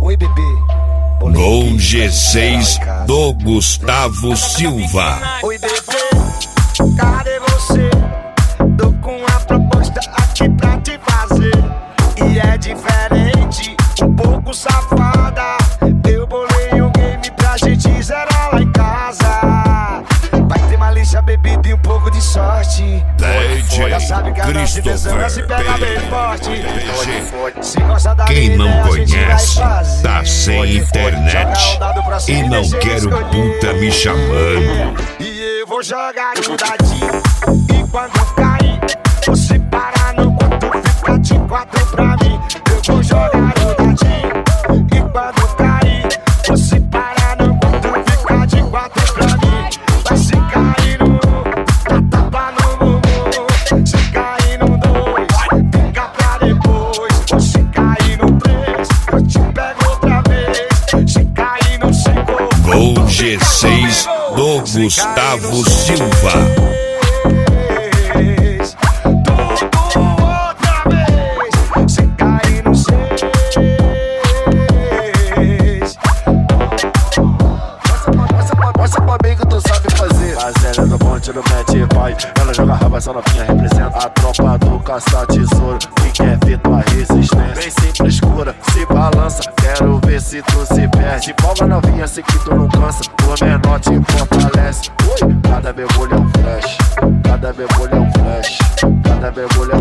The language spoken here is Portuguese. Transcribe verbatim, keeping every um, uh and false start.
Oi, bebê. Gol G seis do Gustavo Silva. Oi, bebê, cadê você? Tô com uma proposta aqui pra te fazer. E é diferente, um pouco safada. Eu bolei um game pra gente zerar lá em casa. Vai ter uma lixa, bebida e um pouco de sorte. Já sabe que a nossa intenção se pega bem forte. Se gosta da Quem não vida, conhece, tá sem internet e não quero puta me chamando. E eu vou jogar um dadinho. E quando cair, você para no quarto, fica de quatro pra mim. Eu vou jogar um dadinho. E quando cair, você para no quarto, fica de quatro pra mim. Vai se cair no um, dá tapa no bumbum. Se cair no dois, fica pra depois. Se cair no três, eu te pego outra vez. Se cair no cinco, Gol G seis do Gustavo Silva. Zélia do monte no mete pai. Ela joga raba, essa novinha representa a tropa do caça-tesouro. Que quer ver tua resistência, bem sempre escura, se balança. Quero ver se tu se perde. Folga novinha, sei que tu não cansa. O menor te fortalece. Ui, cada mergulho é um flash. Cada mergulho é um flash. Cada mergulho é